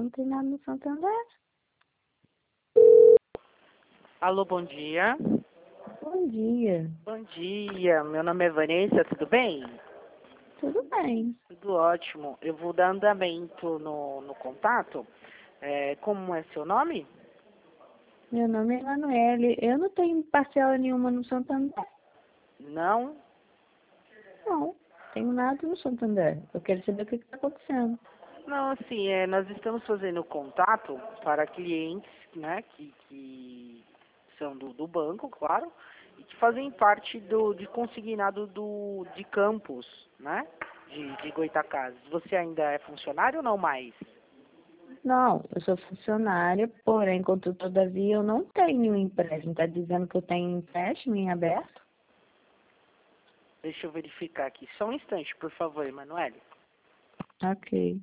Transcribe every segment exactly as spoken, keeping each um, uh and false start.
não tem nada no Santander. Alô, bom dia. Bom dia. Bom dia, meu nome é Vanessa, tudo bem? Tudo bem. Tudo ótimo. Eu vou dar andamento no, no contato. É, como é seu nome? Meu nome é Emanuele. Eu não tenho parcela nenhuma no Santander. Não? Não, tenho nada no Santander. Eu quero saber o que está acontecendo. Não, assim, é, nós estamos fazendo contato para clientes, né, que, que são do, do banco, claro, e que fazem parte do, de consignado do, de campus, né, de, de Goitacazes. Você ainda é funcionário ou não mais? Não, eu sou funcionária, porém, contudo, todavia, eu não tenho empréstimo. Está dizendo que eu tenho empréstimo em aberto? Deixa eu verificar aqui. Só um instante, por favor, Emanuele. Ok.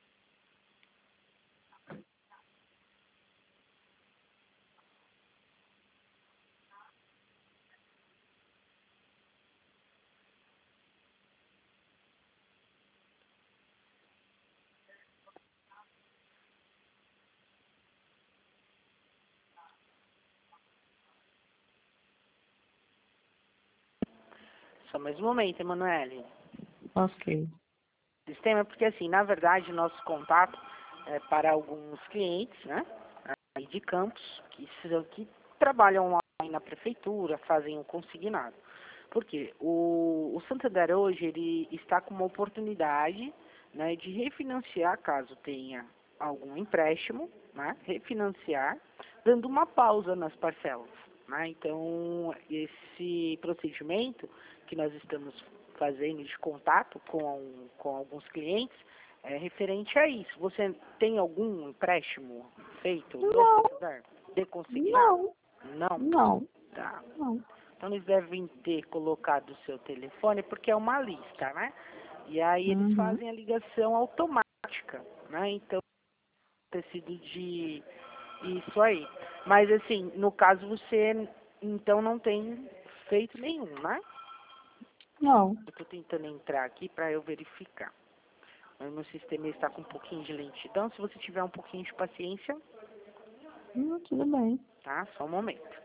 Só mais um momento, Emanuele. Ok. Sistema, porque assim, na verdade, nosso contato é para alguns clientes, né, aí de campos, que, são- que trabalham lá na prefeitura, fazem o consignado. Porque o, o Santander hoje, ele está com uma oportunidade, né, de refinanciar, caso tenha algum empréstimo, né, refinanciar, dando uma pausa nas parcelas, né. Então, esse procedimento que nós estamos fazendo de contato com, com alguns clientes é referente a isso. Você tem algum empréstimo feito no Não, Santander? De consignado? não, Não? não, Tá. não. Então eles devem ter colocado o seu telefone porque é uma lista, né? E aí eles Uhum. fazem a ligação automática, né? Então, ter sido de isso aí. Mas assim, no caso você então não tem feito nenhum, né? Não. Eu estou tentando entrar aqui para eu verificar. Mas meu sistema está com um pouquinho de lentidão. Se você tiver um pouquinho de paciência, Hum, tudo bem. tá? Só um momento.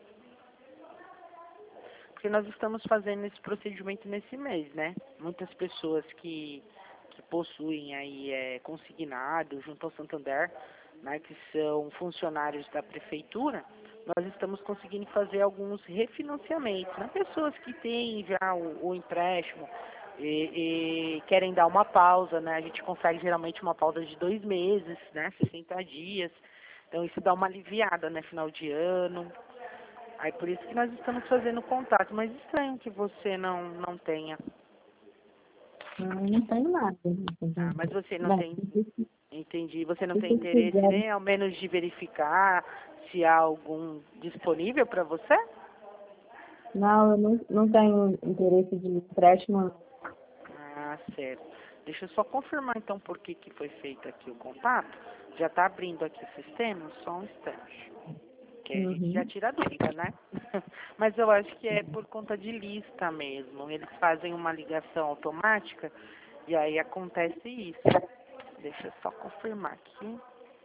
Porque nós estamos fazendo esse procedimento nesse mês, né? Muitas pessoas que, que possuem aí é, consignado junto ao Santander, né, que são funcionários da prefeitura, nós estamos conseguindo fazer alguns refinanciamentos, né? Pessoas que têm já o, o empréstimo e, e querem dar uma pausa, né? A gente consegue geralmente uma pausa de dois meses, né? sessenta dias. Então isso dá uma aliviada, né? Final de ano. Aí por isso que nós estamos fazendo contato, mas estranho que você não, não tenha. Não, não tenho nada. Ah, mas você não Bom, tem, se entendi, você não tem vocês interesse quiserem. nem ao menos de verificar se há algum disponível para você? Não, eu não, não tenho interesse de empréstimo. Não. Ah, certo. Deixa eu só confirmar então por que, que foi feito aqui o contato. Já está abrindo aqui o sistema, só um instante. Que aí a gente já Uhum. tira a dúvida, né? Mas eu acho que é por conta de lista mesmo. Eles fazem uma ligação automática e aí acontece isso. Deixa eu só confirmar aqui.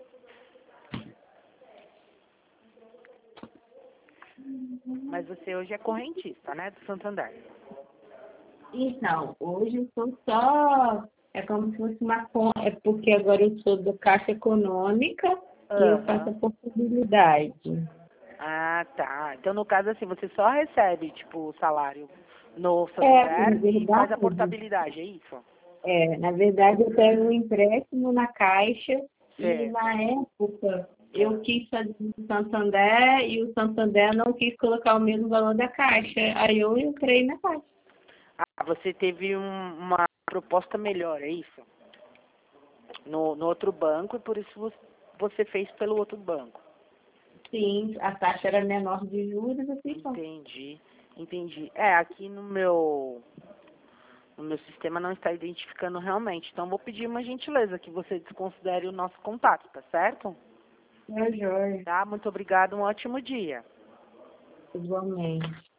Mas você hoje é correntista, né? Do Santander. Então, hoje eu sou só. É como se fosse uma conta. É porque agora eu sou da Caixa Econômica e eu faço a Aham. portabilidade. Ah, tá. Então, no caso, assim, você só recebe, tipo, o salário no É, na Santander e faz a verdade, portabilidade, é isso? é, na verdade eu pego um empréstimo na Caixa e Certo. na época eu Ah. quis fazer no Santander e o Santander não quis colocar o mesmo valor da Caixa. Aí eu entrei na Caixa. Ah, você teve um- uma proposta melhor, é isso? No, no outro banco e por isso vo- você fez pelo outro banco. Sim, a taxa era menor de juros, assim só. Entendi, entendi. É, aqui no meu no meu sistema não está identificando realmente. Então vou pedir uma gentileza que você desconsidere o nosso contato, tá certo? É, joia. Tá? Muito obrigado, um ótimo dia. Igualmente.